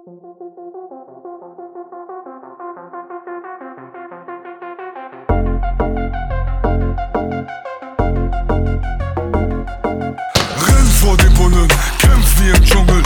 Vor den Bullen, kämpft wie im Dschungel.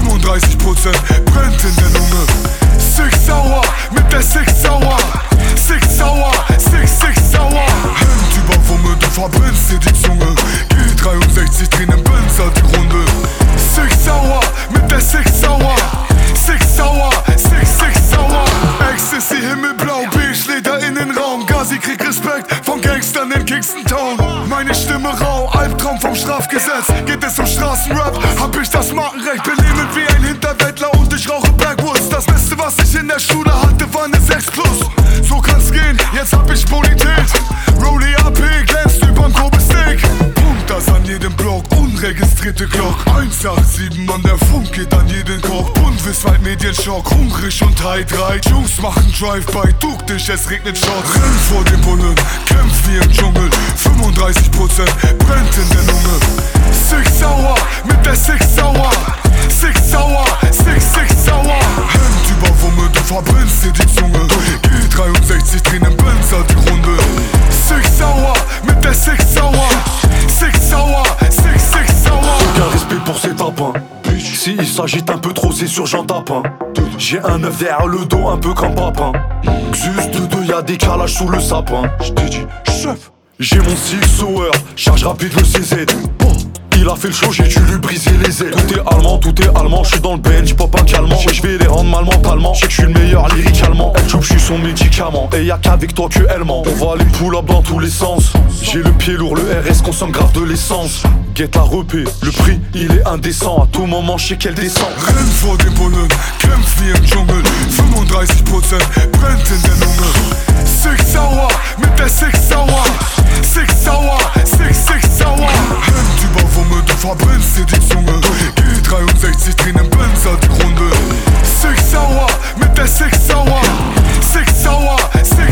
35% brennt in der Lunge. Six Sauer mit der Six Sauer. Six Sauer, Six Sauer. Hemd über Wumme, du verbrennst dir die Zunge. G63 drehen im Benzer die Runde. Six Sauer mit der Six Sauer. Six Sauer, Six Sauer. Ecstasy, Himmelblau, beige Leder in den Raum. Gazi kriegt Respekt von Gangstern in Kingston Town. Meine Stimme rau, Albtraum vom Strafgesetz. Geht es um Straßenrap, hab ich das Markenrecht. Bin lebend wie ein Hinterwäldler und ich rauche Backwoods. Das Beste, was ich in der Schule hatte, war eine 6+. So kann's gehen, jetzt hab ich Bonität. Rollie AP, glänzt überm Kobe-Steak. Punkt das an jedem Block, unregistrierte Glock. 187, Mann, der Funk geht an jeden Koch. Bundesweit Medienschock, hungrig und heitreit. Jungs machen Drive-by, duck dich, es regnet Shots. Renn vor den Bullen, kämpft wie im Dschungel. 35% brennt in der Lunge. Six Sauer mit der Six Sauer. Six Sauer, Six Sauer. Hemd über Wumme, du verbrennst dir die Zunge. G63 drehen im Benzer die Runde. Six Sauer mit der Six Sauer. Six Sauer, Six Sauer. Aucun respect pour ces tapins. Si il s'agite un peu trop, c'est sûr j'en tape un. J'ai un œuf derrière le dos, un peu comme Papin. Xus de deux, y'a des calages sous le sapin. J't'ai dit, chef. J'ai mon Six Sauer, charge rapide le CZ. Il a fait le show, j'ai dû lui briser les ailes. Tout est allemand, j'suis dans le bench, pop un calmant. J'vais les rendre mal mentalement, j'sais que j'suis le meilleur lyricalement. Elle choupe, j'suis son médicament, et y'a qu'avec toi que elle ment. On va les pull-up dans tous les sens. J'ai le pied lourd, le RS consomme grave de l'essence. Guette la repé, le prix il est indécent. À tout moment j'sais qu'elle descend. Renn vor den Bullen, kämpft wie im Dschungel. 35% brennt in der Lunge. Six Sauer mit der Six Sauer. Six Sauer, Six Sauer. Hemd über Wumme, du verbrennst dir die Zunge. G63 drehen im Benzer die Runde. Six Sauer mit der Six Sauer. Six Sauer, Six